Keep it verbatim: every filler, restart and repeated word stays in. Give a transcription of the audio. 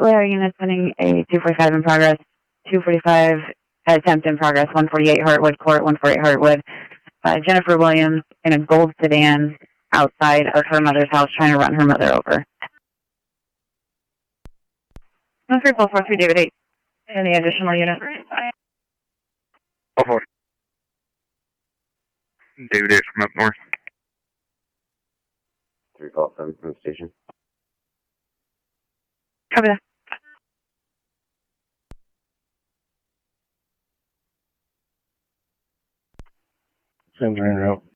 Layer unit sending a two forty-five in progress, two forty-five attempt in progress, one forty-eight Heartwood Court, one forty-eight Heartwood. Uh, Jennifer Williams in a gold sedan outside of her mother's house trying to run her mother over. one three four four three David eight. Any additional unit? Oh, four. David eight from up north. three call seven from the station. Copy that. Sends are en route.